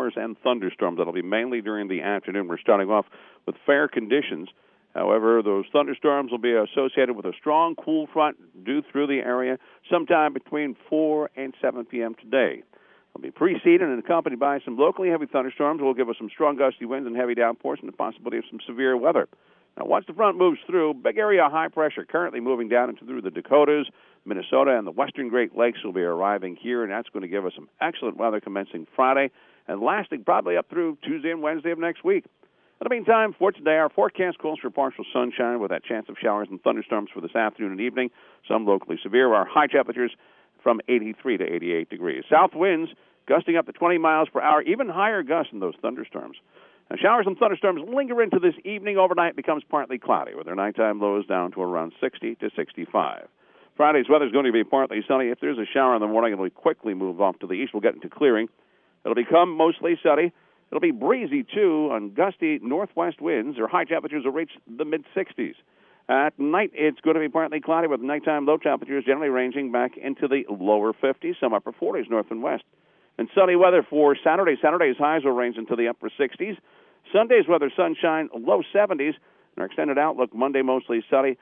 showers and thunderstorms. That'll be mainly during the afternoon. We're starting off with fair conditions. However, those thunderstorms will be associated with a strong cool front due through the area sometime between 4 and 7 p.m. today. It'll be preceded and accompanied by some locally heavy thunderstorms. Will give us some strong gusty winds and heavy downpours and the possibility of some severe weather. Now, once the front moves through, big area of high pressure currently moving down into through the Dakotas, Minnesota, and the western Great Lakes will be arriving here, and that's going to give us some excellent weather commencing Friday and lasting probably up through Tuesday and Wednesday of next week. In the meantime, for today, our forecast calls for partial sunshine with that chance of showers and thunderstorms for this afternoon and evening, some locally severe. Our high temperatures from 83 to 88 degrees. South winds gusting up to 20 miles per hour, even higher gusts in those thunderstorms. Now, showers and thunderstorms linger into this evening. Overnight becomes partly cloudy, with our nighttime lows down to around 60 to 65. Friday's weather is going to be partly sunny. If there's a shower in the morning, it'll quickly move off to the east. We'll get into clearing. It'll become mostly sunny. It'll be breezy, too, on gusty northwest winds. Our high temperatures will reach the mid-60s. At night, it's going to be partly cloudy with nighttime low temperatures generally ranging back into the lower 50s, some upper 40s north and west. And sunny weather for Saturday. Saturday's highs will range into the upper 60s. Sunday's weather, sunshine, low 70s. And our extended outlook, Monday mostly sunny,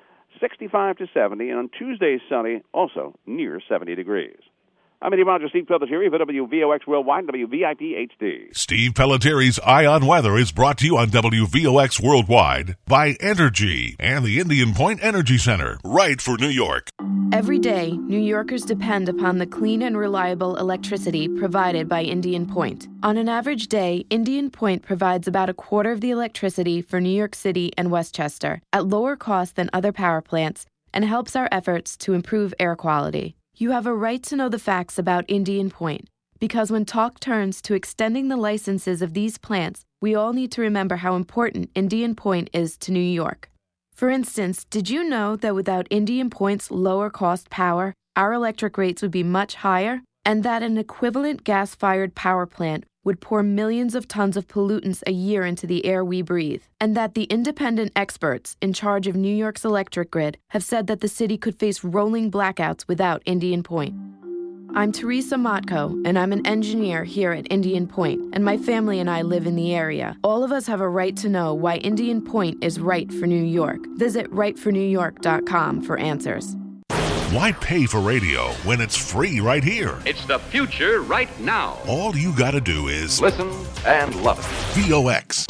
65 to 70. And on Tuesday, sunny, also near 70 degrees. I'm meteorologist Steve Pelletieri for WVOX Worldwide and WVIP HD. Steve Pellettieri's Eye on Weather is brought to you on WVOX Worldwide by Entergy and the Indian Point Energy Center, right for New York. Every day, New Yorkers depend upon the clean and reliable electricity provided by Indian Point. On an average day, Indian Point provides about a quarter of the electricity for New York City and Westchester at lower cost than other power plants and helps our efforts to improve air quality. You have a right to know the facts about Indian Point, because when talk turns to extending the licenses of these plants, we all need to remember how important Indian Point is to New York. For instance, did you know that without Indian Point's lower cost power, our electric rates would be much higher, and that an equivalent gas-fired power plant would pour millions of tons of pollutants a year into the air we breathe, and that the independent experts in charge of New York's electric grid have said that the city could face rolling blackouts without Indian Point. I'm Teresa Motko, and I'm an engineer here at Indian Point, and my family and I live in the area. All of us have a right to know why Indian Point is right for New York. Visit rightfornewyork.com for answers. Why pay for radio when it's free right here? It's the future right now. All you gotta do is listen and love it. VOX.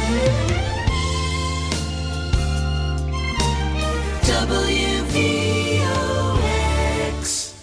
WVOX.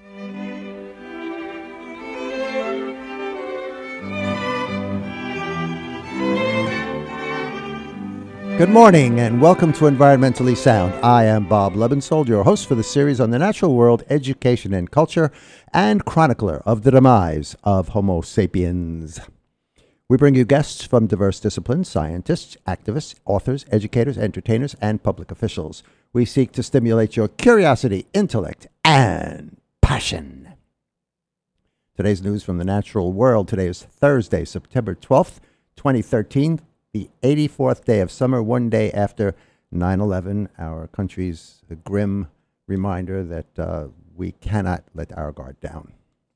Good morning and welcome to Environmentally Sound. I am Bob Lebensold, your host for the series on the natural world, education and culture, and chronicler of the demise of Homo sapiens. We bring you guests from diverse disciplines, scientists, activists, authors, educators, entertainers, and public officials. We seek to stimulate your curiosity, intellect, and passion. Today's news from the natural world. Today is Thursday, September 12th, 2013. The 84th day of summer, one day after 9/11, our country's grim reminder that we cannot let our guard down.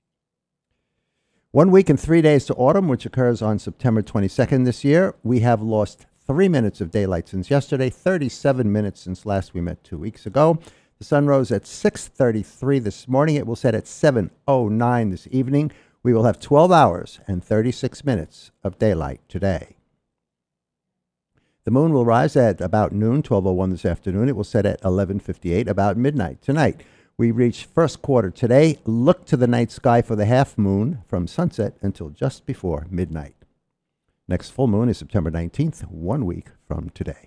1 week and 3 days to autumn, which occurs on September 22nd this year. We have lost 3 minutes of daylight since yesterday, 37 minutes since last we met 2 weeks ago. The sun rose at 6:33 this morning. It will set at 7:09 this evening. We will have 12 hours and 36 minutes of daylight today. The moon will rise at about noon, 12:01 this afternoon. It will set at 11:58, about midnight tonight. We reach first quarter today. Look to the night sky for the half moon from sunset until just before midnight. Next full moon is September 19th, 1 week from today.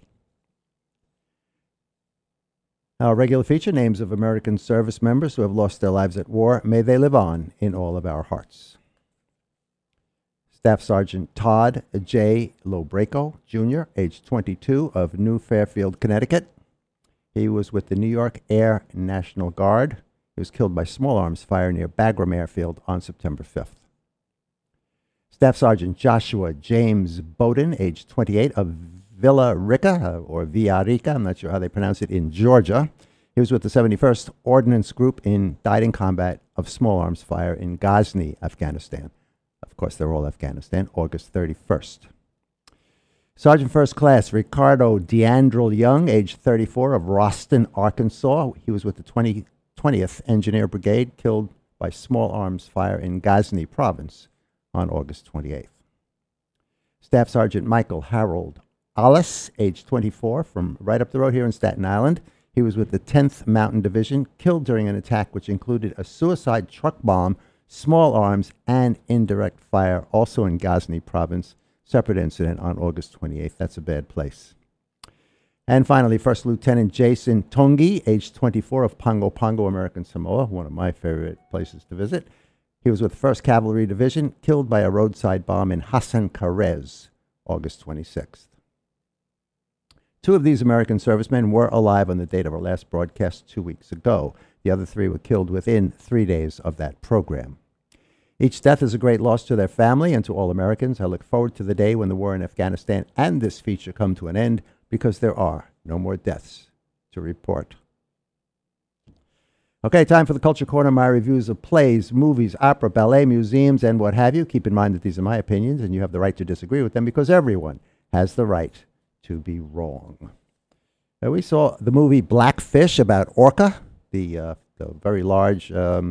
Our regular feature, names of American service members who have lost their lives at war. May they live on in all of our hearts. Staff Sergeant Todd J. Lobreco, Jr., age 22, of New Fairfield, Connecticut. He was with the New York Air National Guard. He was killed by small arms fire near Bagram Airfield on September 5th. Staff Sergeant Joshua James Bowden, age 28, of Villa Rica, or Villarica, I'm not sure how they pronounce it, in Georgia. He was with the 71st Ordnance Group died in combat of small arms fire in Ghazni, Afghanistan, Of course, they're all Afghanistan, August 31st. Sergeant First Class Ricardo Deandrel Young, age 34, of Roston, Arkansas. He was with the 20th Engineer Brigade, killed by small arms fire in Ghazni Province on August 28th. Staff Sergeant Michael Harold Alice, age 24, from right up the road here in Staten Island. He was with the 10th Mountain Division, killed during an attack which included a suicide truck bomb, small arms, and indirect fire, also in Ghazni Province. Separate incident on August 28th. That's a bad place. And finally, First Lieutenant Jason Tongi, age 24, of Pongo Pongo, American Samoa, one of my favorite places to visit. He was with 1st Cavalry Division, killed by a roadside bomb in Hassan Karez, August 26th. 2 of these American servicemen were alive on the date of our last broadcast 2 weeks ago. The other 3 were killed within 3 days of that program. Each death is a great loss to their family and to all Americans. I look forward to the day when the war in Afghanistan and this feature come to an end, because there are no more deaths to report. Okay, time for the Culture Corner, my reviews of plays, movies, opera, ballet, museums, and what have you. Keep in mind that these are my opinions, and you have the right to disagree with them, because everyone has the right to be wrong. We saw the movie Blackfish about orca, the very large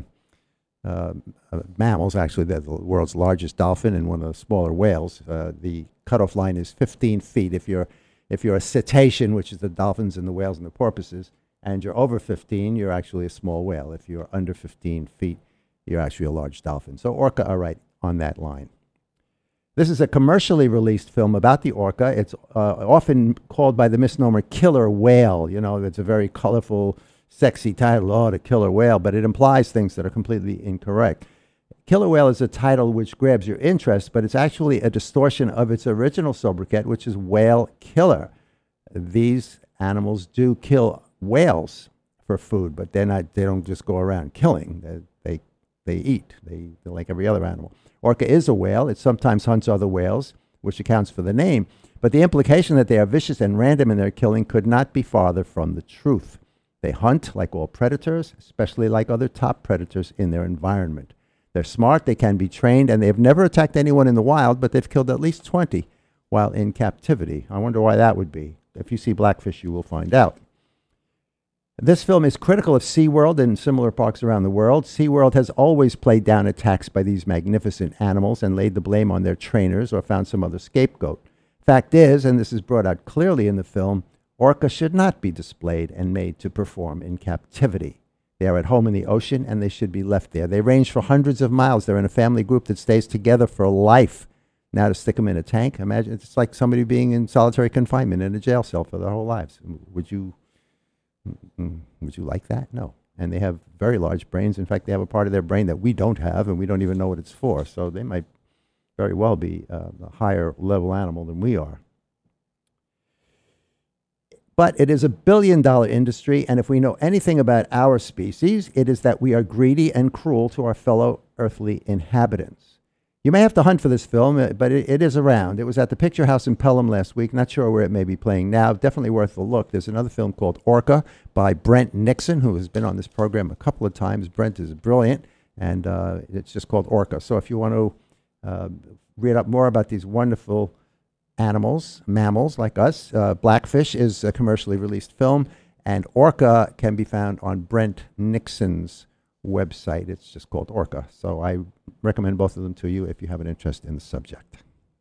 mammals. Actually, they're the world's largest dolphin and one of the smaller whales. The cutoff line is 15 feet. If you're a cetacean, which is the dolphins and the whales and the porpoises, and you're over 15, you're actually a small whale. If you're under 15 feet, you're actually a large dolphin. So orca are right on that line. This is a commercially released film about the orca. It's often called by the misnomer killer whale. You know, it's a very colorful, sexy title, the killer whale, but it implies things that are completely incorrect. Killer whale is a title which grabs your interest, but it's actually a distortion of its original sobriquet, which is whale killer. These animals do kill whales for food, but they don't just go around killing. They eat. They're like every other animal. Orca is a whale. It sometimes hunts other whales, which accounts for the name. But the implication that they are vicious and random in their killing could not be farther from the truth. They hunt like all predators, especially like other top predators in their environment. They're smart, they can be trained, and they have never attacked anyone in the wild, but they've killed at least 20 while in captivity. I wonder why that would be. If you see Blackfish, you will find out. This film is critical of SeaWorld and similar parks around the world. SeaWorld has always played down attacks by these magnificent animals and laid the blame on their trainers or found some other scapegoat. Fact is, and this is brought out clearly in the film, orca should not be displayed and made to perform in captivity. They are at home in the ocean, and they should be left there. They range for hundreds of miles. They're in a family group that stays together for life. Now to stick them in a tank, imagine it's like somebody being in solitary confinement in a jail cell for their whole lives. Would you like that? No. And they have very large brains. In fact, they have a part of their brain that we don't have, and we don't even know what it's for. So they might very well be a higher level animal than we are. But it is a billion-dollar industry, and if we know anything about our species, it is that we are greedy and cruel to our fellow earthly inhabitants. You may have to hunt for this film, but it is around. It was at the Picture House in Pelham last week. Not sure where it may be playing now. Definitely worth a look. There's another film called Orca by Brent Nixon, who has been on this program a couple of times. Brent is brilliant, and it's just called Orca. So if you want to read up more about these wonderful animals, mammals like us, Blackfish is a commercially released film, and Orca can be found on Brent Nixon's website. It's just called Orca. So I recommend both of them to you if you have an interest in the subject.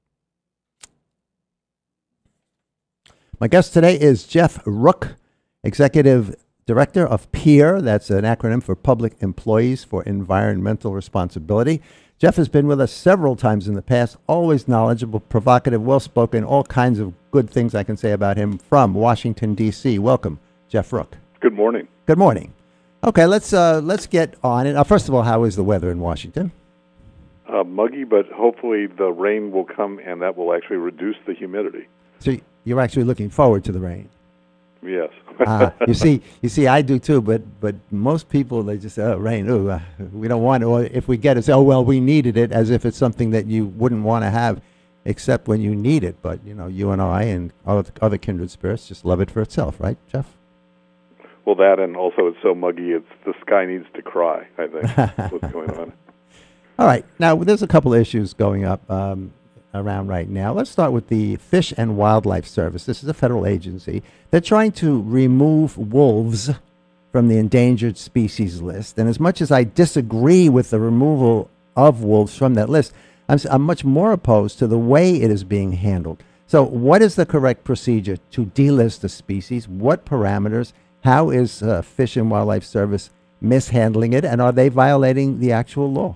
My guest today is Jeff Rook, Executive Director of PEER. That's an acronym for Public Employees for Environmental Responsibility. Jeff has been with us several times in the past, always knowledgeable, provocative, well-spoken, all kinds of good things I can say about him from Washington, D.C. Welcome, Jeff Rook. Good morning. Good morning. Okay, let's get on it. First of all, how is the weather in Washington? Muggy, but hopefully the rain will come, and that will actually reduce the humidity. So you're actually looking forward to the rain? Yes. You see, I do too. But most people, they just say, "Oh, rain! We don't want it." Or if we get it, say, "Oh, well, we needed it," as if it's something that you wouldn't want to have, except when you need it. But you and I and other kindred spirits just love it for itself, right, Jeff? Well, that, and also it's so muggy, the sky needs to cry, I think, what's going on. All right. Now, there's a couple of issues going up around right now. Let's start with the Fish and Wildlife Service. This is a federal agency. They're trying to remove wolves from the endangered species list. And as much as I disagree with the removal of wolves from that list, I'm much more opposed to the way it is being handled. So what is the correct procedure to delist a species? What parameters? How is Fish and Wildlife Service mishandling it? And are they violating the actual law?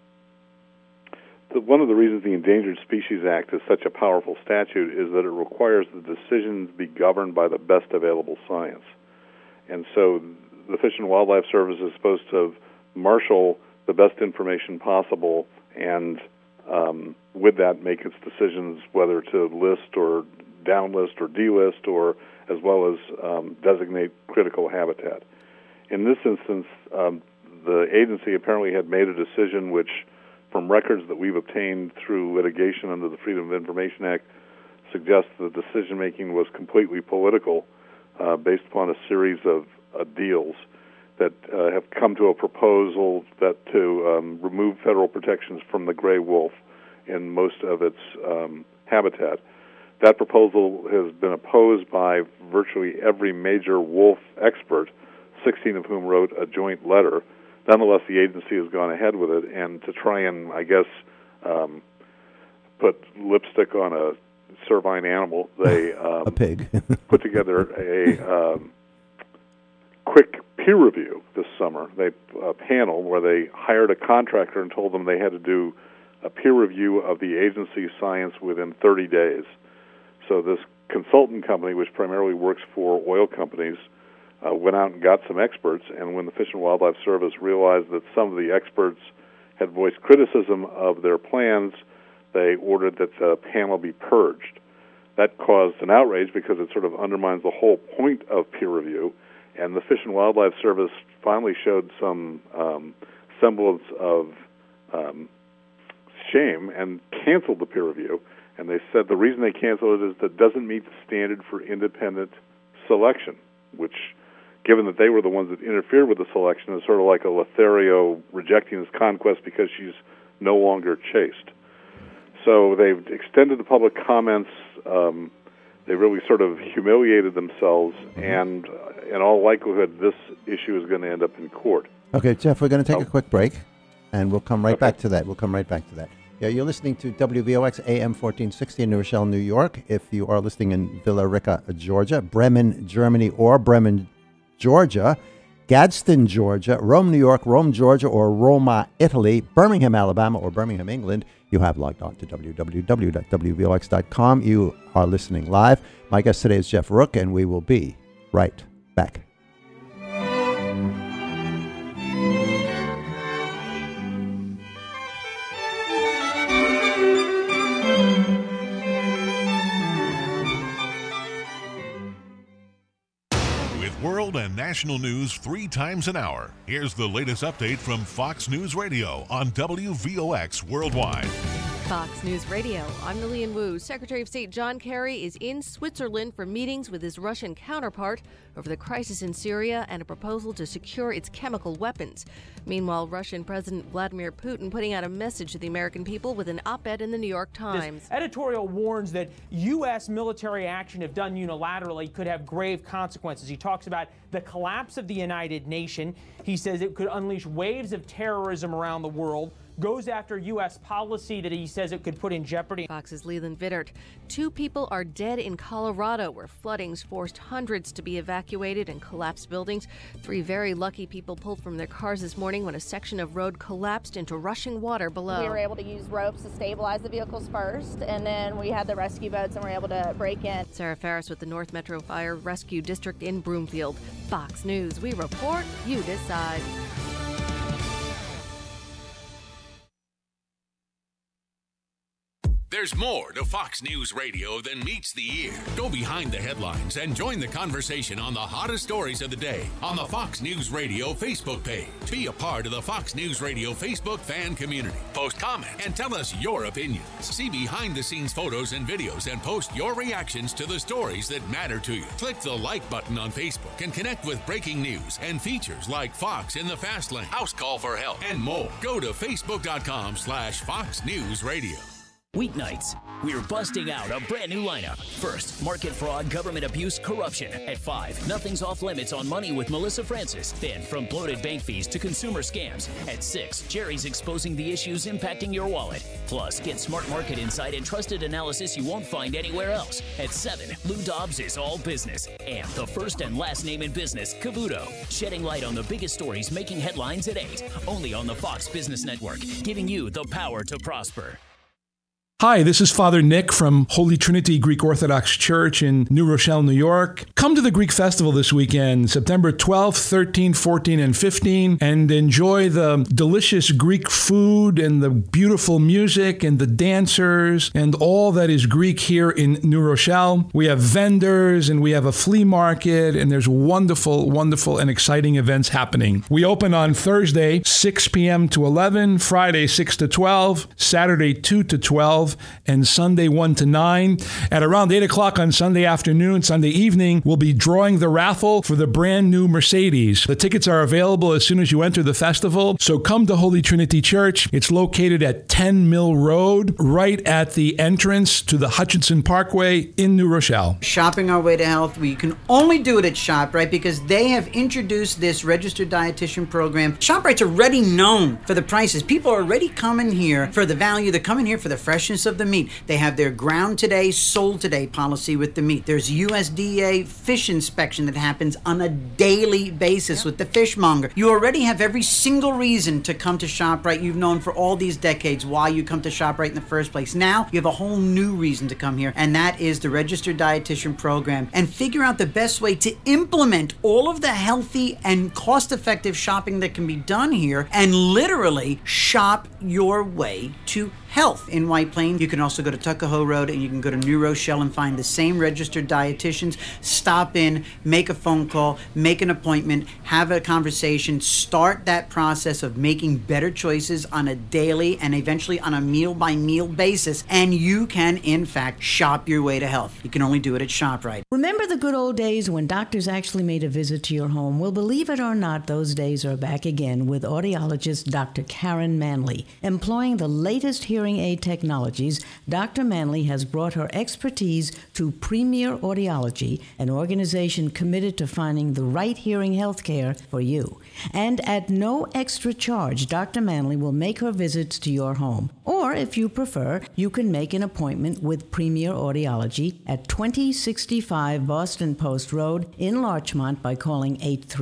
One of the reasons the Endangered Species Act is such a powerful statute is that it requires the decisions be governed by the best available science. And so the Fish and Wildlife Service is supposed to marshal the best information possible and with that make its decisions whether to list or downlist or delist, or as well as designate critical habitat. In this instance, the agency apparently had made a decision which, from records that we've obtained through litigation under the Freedom of Information Act, suggests the decision-making was completely political based upon a series of deals that have come to a proposal that to remove federal protections from the gray wolf in most of its habitat. That proposal has been opposed by virtually every major wolf expert, 16 of whom wrote a joint letter. Nonetheless, the agency has gone ahead with it, and to try and, I guess, put lipstick on a cervine animal, they a pig put together a quick peer review this summer. A panel where they hired a contractor and told them they had to do a peer review of the agency's science within 30 days. So this consultant company, which primarily works for oil companies, went out and got some experts, and when the Fish and Wildlife Service realized that some of the experts had voiced criticism of their plans, they ordered that the panel be purged. That caused an outrage because it sort of undermines the whole point of peer review, and the Fish and Wildlife Service finally showed some semblance of shame and canceled the peer review. And they said the reason they canceled it is that it doesn't meet the standard for independent selection, which, given that they were the ones that interfered with the selection, is sort of like a Lothario rejecting his conquest because she's no longer chaste. So they've extended the public comments. They really sort of humiliated themselves, and in all likelihood, this issue is going to end up in court. Okay, Jeff, we're going to take a quick break, and we'll come right back to that. Yeah, you're listening to WVOX AM 1460 in New Rochelle, New York. If you are listening in Villa Rica, Georgia, Bremen, Germany, or Bremen, Georgia, Gadsden, Georgia, Rome, New York, Rome, Georgia, or Roma, Italy, Birmingham, Alabama, or Birmingham, England, you have logged on to www.wvox.com. You are listening live. My guest today is Jeff Rook, and we will be right back. World and national news 3 times an hour. Here's the latest update from Fox News Radio on WVOX Worldwide. Fox News Radio, I'm Lillian Wu. Secretary of State John Kerry is in Switzerland for meetings with his Russian counterpart over the crisis in Syria and a proposal to secure its chemical weapons. Meanwhile, Russian President Vladimir Putin putting out a message to the American people with an op-ed in the New York Times. This editorial warns that U.S. military action, if done unilaterally, could have grave consequences. He talks about the collapse of the United Nations. He says it could unleash waves of terrorism around the world, goes after U.S. policy that he says it could put in jeopardy. Fox's Leland Vittert. 2 people are dead in Colorado, where floodings forced hundreds to be evacuated and collapsed buildings. 3 very lucky people pulled from their cars this morning when a section of road collapsed into rushing water below. We were able to use ropes to stabilize the vehicles first, and then we had the rescue boats and were able to break in. Sarah Ferris with the North Metro Fire Rescue District in Broomfield. Fox News. We report, you decide. There's more to Fox News Radio than meets the ear. Go behind the headlines and join the conversation on the hottest stories of the day on the Fox News Radio Facebook page. Be a part of the Fox News Radio Facebook fan community. Post comments and tell us your opinions. See behind-the-scenes photos and videos and post your reactions to the stories that matter to you. Click the like button on Facebook and connect with breaking news and features like Fox in the Fast Lane, House Call for Help, and more. Go to Facebook.com/Fox News Radio. Weeknights, we're busting out a brand new lineup. First, market fraud, government abuse, corruption. At 5, nothing's off limits on money with Melissa Francis. Then, from bloated bank fees to consumer scams. At 6, Jerry's exposing the issues impacting your wallet. Plus, get smart market insight and trusted analysis you won't find anywhere else. At 7, Lou Dobbs is all business. And the first and last name in business, Cavuto, shedding light on the biggest stories making headlines at 8. Only on the Fox Business Network, giving you the power to prosper. Hi, this is Father Nick from Holy Trinity Greek Orthodox Church in New Rochelle, New York. Come to the Greek Festival this weekend, September 12th, 13th, 14th, and 15th, and enjoy the delicious Greek food and the beautiful music and the dancers and all that is Greek here in New Rochelle. We have vendors and we have a flea market, and there's wonderful, wonderful and exciting events happening. We open on Thursday, 6 p.m. to 11, Friday, 6 to 12, Saturday, 2 to 12, and Sunday 1 to 9. At around 8 o'clock on Sunday afternoon, Sunday evening, we'll be drawing the raffle for the brand new Mercedes. The tickets are available as soon as you enter the festival, so come to Holy Trinity Church. It's located at 10 Mill Road, right at the entrance to the Hutchinson Parkway in New Rochelle. Shopping our way to health, we can only do it at ShopRite because they have introduced this registered dietitian program. ShopRite's already known for the prices. People are already coming here for the value. They're coming here for the freshness of the meat. They have their ground today, sold today policy with the meat. There's USDA fish inspection that happens on a daily basis with the fishmonger. You already have every single reason to come to ShopRite. You've known for all these decades why you come to ShopRite in the first place. Now you have a whole new reason to come here, and that is the registered dietitian program, and figure out the best way to implement all of the healthy and cost-effective shopping that can be done here and literally shop your way to health in White Plains. You can also go to Tuckahoe Road and you can go to New Rochelle and find the same registered dietitians. Stop in, make a phone call, make an appointment, have a conversation, start that process of making better choices on a daily and eventually on a meal-by-meal basis, and you can, in fact, shop your way to health. You can only do it at ShopRite. Remember the good old days when doctors actually made a visit to your home? Well, believe it or not, those days are back again with audiologist Dr. Karen Manley. Employing the latest hearing aid technologies, Dr. Manley has brought her expertise to Premier Audiology, an organization committed to finding the right hearing health care for you. And at no extra charge, Dr. Manley will make her visits to your home. Or, if you prefer, you can make an appointment with Premier Audiology at 2065 Boston Post Road in Larchmont by calling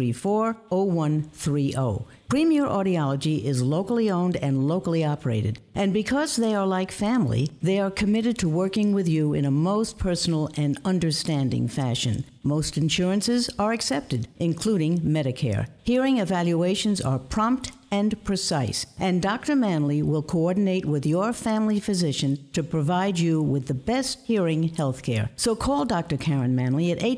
834-0130. Premier Audiology is locally owned and locally operated, and because they are like family, they are committed to working with you in a most personal and understanding fashion. Most insurances are accepted, including Medicare. Hearing evaluations are prompt and precise, and Dr. Manley will coordinate with your family physician to provide you with the best hearing health care. So call Dr. Karen Manley at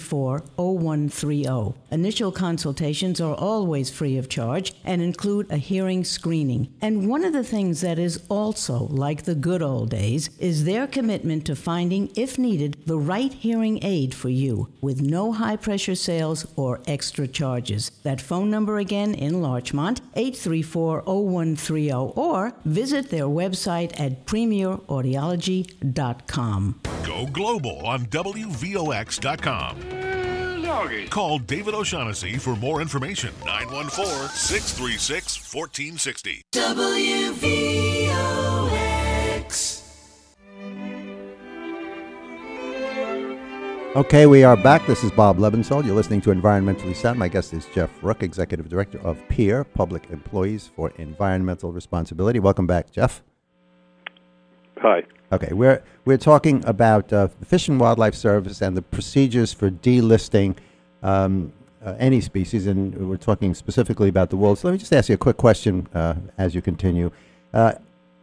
834-0130. Initial consultations are always free of charge and include a hearing screening. And one of the things that is also like the good old days is their commitment to finding, if needed, the right hearing aid for you with no high-pressure sales or extra charges. That phone number again in Larchmont, 834-0130, or visit their website at premieraudiology.com. Go global on WVOX.com. Call David O'Shaughnessy for more information. 914-636-1460. WVOX. Okay, we are back. This is Bob Lebensold. You're listening to Environmentally Sound. My guest is Jeff Rook, Executive Director of PEER, Public Employees for Environmental Responsibility. Welcome back, Jeff. Hi. Okay, we're talking about the Fish and Wildlife Service and the procedures for delisting any species, and we're talking specifically about the wolves. Let me just ask you a quick question as you continue.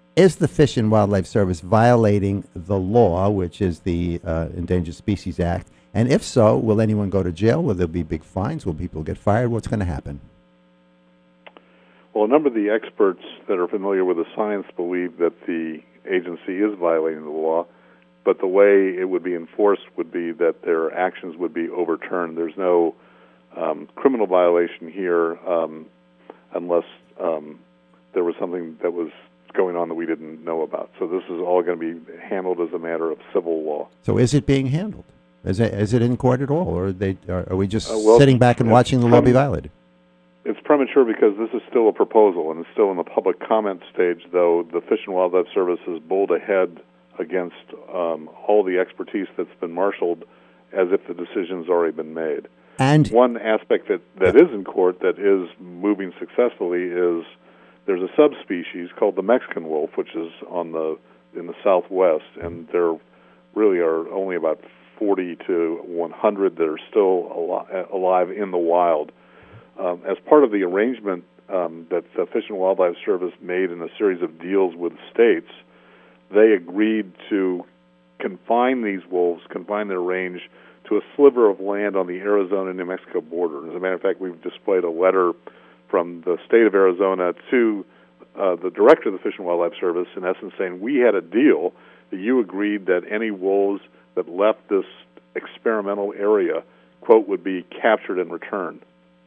Is the Fish and Wildlife Service violating the law, which is the Endangered Species Act? And if so, will anyone go to jail? Will there be big fines? Will people get fired? What's going to happen? Well, a number of the experts that are familiar with the science believe that the agency is violating the law, but the way it would be enforced would be that their actions would be overturned. There's no criminal violation here unless there was something that was going on that we didn't know about. So this is all going to be handled as a matter of civil law. So is it being handled? Is it in court at all, or are we just sitting back and watching the law be violated? It's premature because this is still a proposal and it's still in the public comment stage, though the Fish and Wildlife Service has bowled ahead against all the expertise that's been marshaled as if the decision's already been made. And one aspect that is in court that is moving successfully is there's a subspecies called the Mexican wolf, which is in the southwest, and there really are only about 40 to 100 that are still alive in the wild. As part of the arrangement that the Fish and Wildlife Service made in a series of deals with states, they agreed to confine their range to a sliver of land on the Arizona-New Mexico border. As a matter of fact, we've displayed a letter from the state of Arizona to the director of the Fish and Wildlife Service, in essence saying, we had a deal that you agreed that any wolves that left this experimental area, quote, would be captured and returned.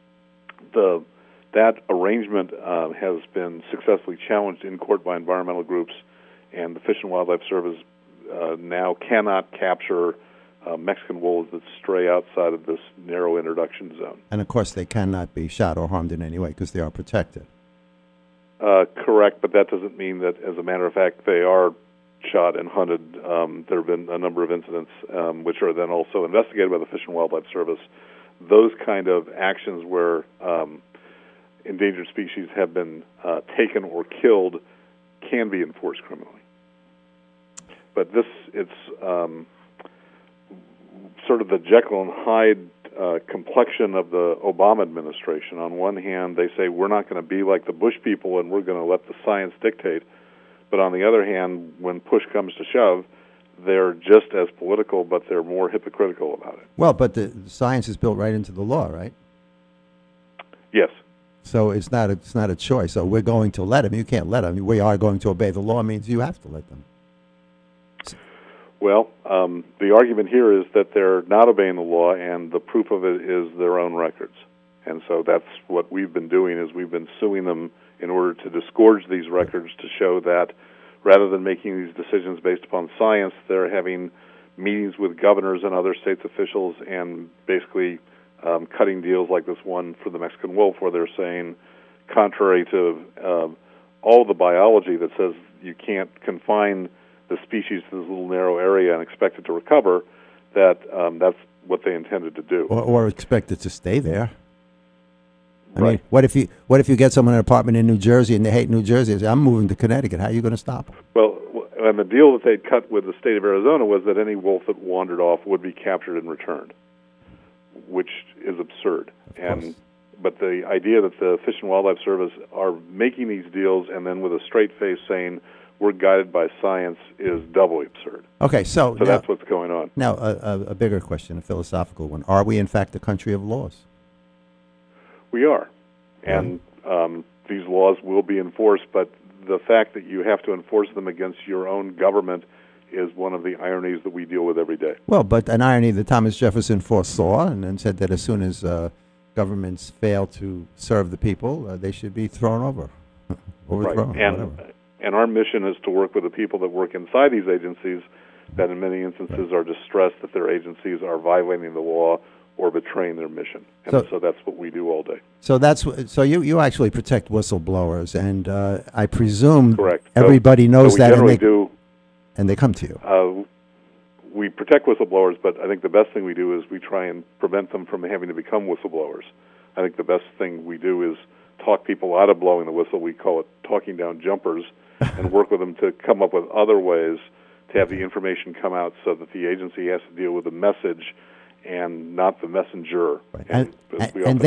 That arrangement has been successfully challenged in court by environmental groups, and the Fish and Wildlife Service now cannot capture Mexican wolves that stray outside of this narrow introduction zone. And, of course, they cannot be shot or harmed in any way because they are protected. Correct, but that doesn't mean that, as a matter of fact, they are shot and hunted. There have been a number of incidents which are then also investigated by the Fish and Wildlife Service. Those kind of actions where endangered species have been taken or killed can be enforced criminally. But it's sort of the Jekyll and Hyde complexion of the Obama administration. On one hand, they say we're not going to be like the Bush people and we're going to let the science dictate. But on the other hand, when push comes to shove, they're just as political, but they're more hypocritical about it. Well, but the science is built right into the law, right? Yes. So it's not a choice. So we're going to let them. You can't let them. We are going to obey the law means you have to let them. Well, the argument here is that they're not obeying the law, and the proof of it is their own records. And so that's what we've been doing, is we've been suing them in order to disgorge these records to show that rather than making these decisions based upon science, they're having meetings with governors and other states' officials and basically cutting deals like this one for the Mexican wolf, where they're saying, contrary to all the biology that says you can't confine the species to this little narrow area and expect it to recover, that that's what they intended to do. Or expect it to stay there. I mean, what if you get someone in an apartment in New Jersey and they hate New Jersey? They say, I'm moving to Connecticut. How are you going to stop them? Well, and the deal that they'd cut with the state of Arizona was that any wolf that wandered off would be captured and returned, which is absurd. But the idea that the Fish and Wildlife Service are making these deals and then with a straight face saying we're guided by science is doubly absurd. Okay, so now, that's what's going on. Now, a bigger question, a philosophical one. Are we, in fact, a country of laws? We are. And these laws will be enforced, but the fact that you have to enforce them against your own government is one of the ironies that we deal with every day. Well, but an irony that Thomas Jefferson foresaw and then said that as soon as governments fail to serve the people, they should be thrown over. Overthrown. Right. And our mission is to work with the people that work inside these agencies that in many instances are distressed that their agencies are violating the law or betraying their mission. And so that's what we do all day. So you actually protect whistleblowers, and I presume correct. Everybody knows that, and they come to you. We protect whistleblowers, but I think the best thing we do is we try and prevent them from having to become whistleblowers. I think the best thing we do is talk people out of blowing the whistle. We call it talking down jumpers, and work with them to come up with other ways to have the information come out so that the agency has to deal with the message and not the messenger. Right. And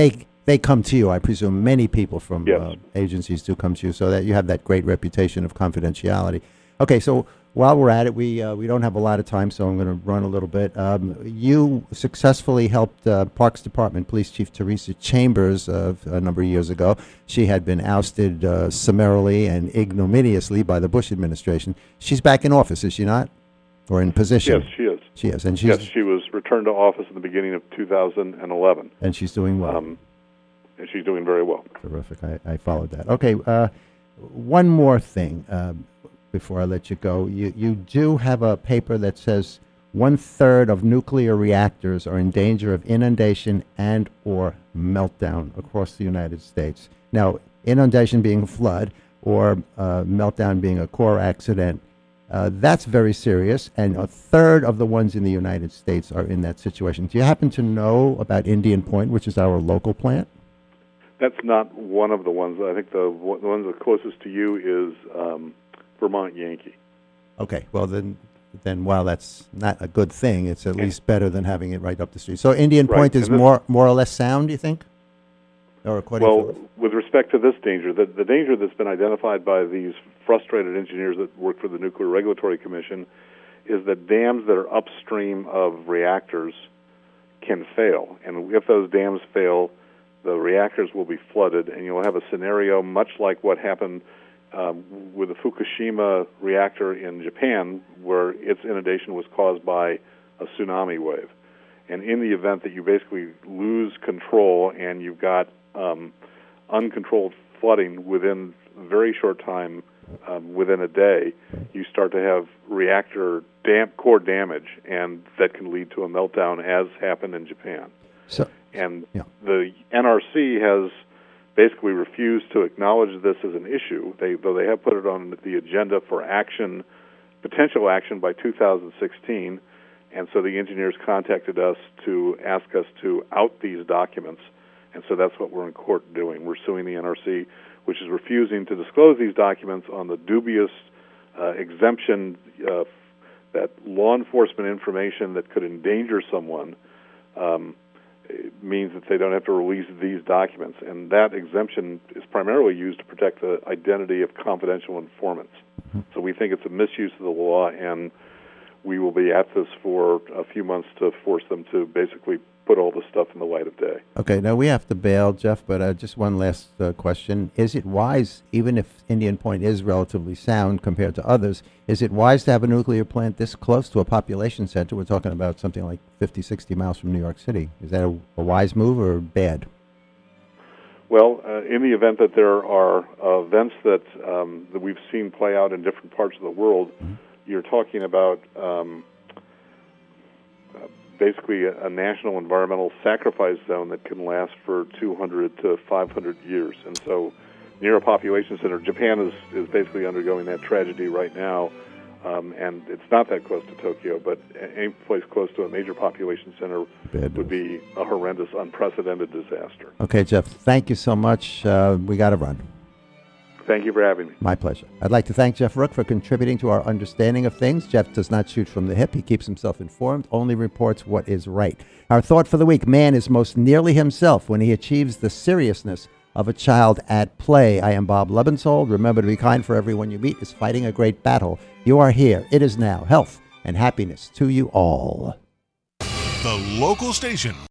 they come to you, I presume. Many people from agencies do come to you, so that you have that great reputation of confidentiality. Okay, so while we're at it, we don't have a lot of time, so I'm going to run a little bit. You successfully helped Parks Department Police Chief Teresa Chambers a number of years ago. She had been ousted summarily and ignominiously by the Bush administration. She's back in office, is she not? Or in position? Yes, she is. She is. And she was returned to office in the beginning of 2011. And she's doing well. And she's doing very well. Terrific. I followed that. Okay, one more thing before I let you go. You do have a paper that says 1/3 of nuclear reactors are in danger of inundation and or meltdown across the United States. Now, inundation being a flood or meltdown being a core accident, that's very serious, and 1/3 of the ones in the United States are in that situation. Do you happen to know about Indian Point, which is our local plant? That's not one of the ones. I think the one that's closest to you is Vermont Yankee. Okay, well then while that's not a good thing, it's at least better than having it right up the street. So Indian Point is more or less sound, do you think? Or according to with respect to this danger, the danger that's been identified by these frustrated engineers that work for the Nuclear Regulatory Commission is that dams that are upstream of reactors can fail. And if those dams fail, the reactors will be flooded, and you'll have a scenario much like what happened with the Fukushima reactor in Japan, where its inundation was caused by a tsunami wave. And in the event that you basically lose control and you've got uncontrolled flooding within a very short time, within a day, you start to have reactor core damage, and that can lead to a meltdown, as happened in Japan. The NRC has basically refused to acknowledge this as an issue, though they have put it on the agenda for action, potential action by 2016, and so the engineers contacted us to ask us to out these documents, and so that's what we're in court doing. We're suing the NRC, which is refusing to disclose these documents on the dubious exemption that law enforcement information that could endanger someone means that they don't have to release these documents. And that exemption is primarily used to protect the identity of confidential informants. So we think it's a misuse of the law, and we will be at this for a few months to force them to basically put all the stuff in the light of day. Okay, now we have to bail, Jeff, but just one last question. Is it wise, even if Indian Point is relatively sound compared to others, is it wise to have a nuclear plant this close to a population center? We're talking about something like 50, 60 miles from New York City. Is that a wise move or bad? Well, in the event that there are events that we've seen play out in different parts of the world, you're talking about basically a national environmental sacrifice zone that can last for 200 to 500 years. And so near a population center, Japan is basically undergoing that tragedy right now, and it's not that close to Tokyo, but any place close to a major population center would be a horrendous, unprecedented disaster. Okay, Jeff, thank you so much. We got to run. Thank you for having me. My pleasure. I'd like to thank Jeff Rook for contributing to our understanding of things. Jeff does not shoot from the hip. He keeps himself informed, only reports what is right. Our thought for the week: man is most nearly himself when he achieves the seriousness of a child at play. I am Bob Lebensold. Remember to be kind, for everyone you meet is fighting a great battle. You are here. It is now. Health and happiness to you all. The local station